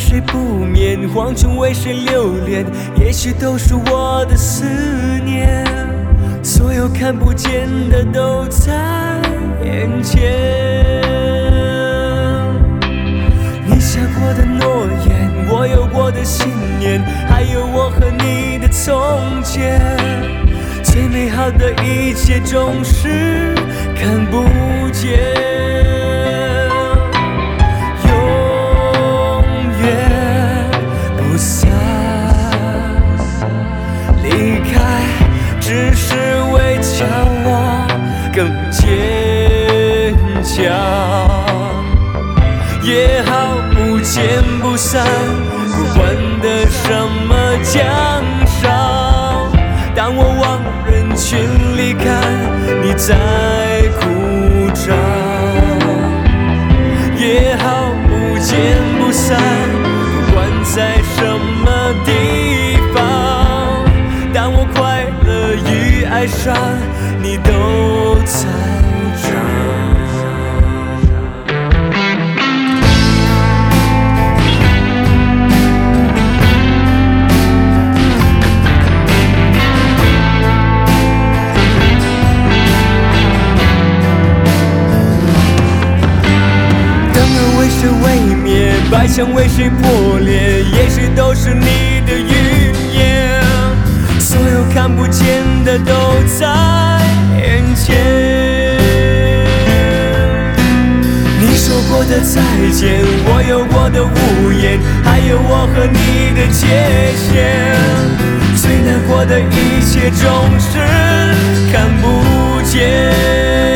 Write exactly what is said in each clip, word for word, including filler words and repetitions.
谁不眠，黄尘为谁留恋，也许都是我的思念。所有看不见的都在眼前，你下过的诺言，我有过的信念，还有我和你的从前。最美好的一切总是看不见，永远不散。离开只是为叫我更坚强，也好不见不散，不管得什么奖赏。当我往人群里看，你在鼓掌，也好不见不散，不管在什么地方。当我快乐与哀伤，你都在场。白墙为谁破裂，也许都是你的语言。所有看不见的都在眼前，你说过的再见，我有过的无言，还有我和你的界限。最难过的一切总是看不见，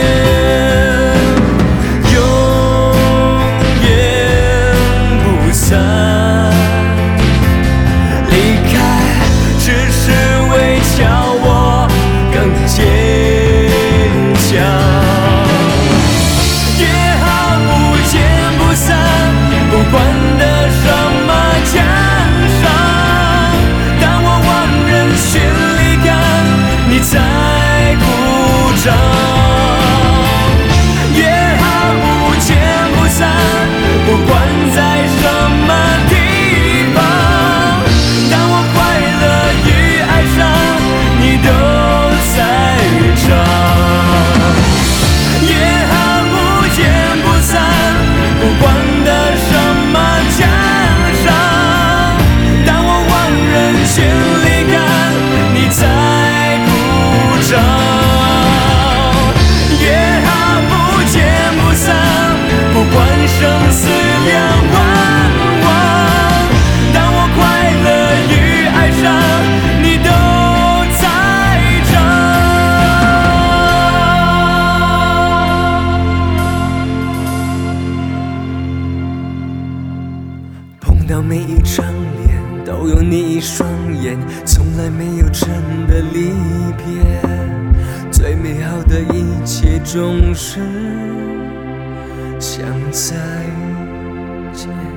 离开只是为叫我更坚强，也好不见不散，不管得什么奖赏。当我往人群里看，你在鼓掌，也好不见不散，不管在什么地方。当我快乐与哀伤，你都在场，也好不见不散，不管得什么奖赏。当我往人群里看，你在鼓掌，也好不见不散，不管生死两忘。当我快乐与哀伤，你都在场。碰到每一张脸，都有你一双眼，从来没有真的离别。最美好的一切总是想再见。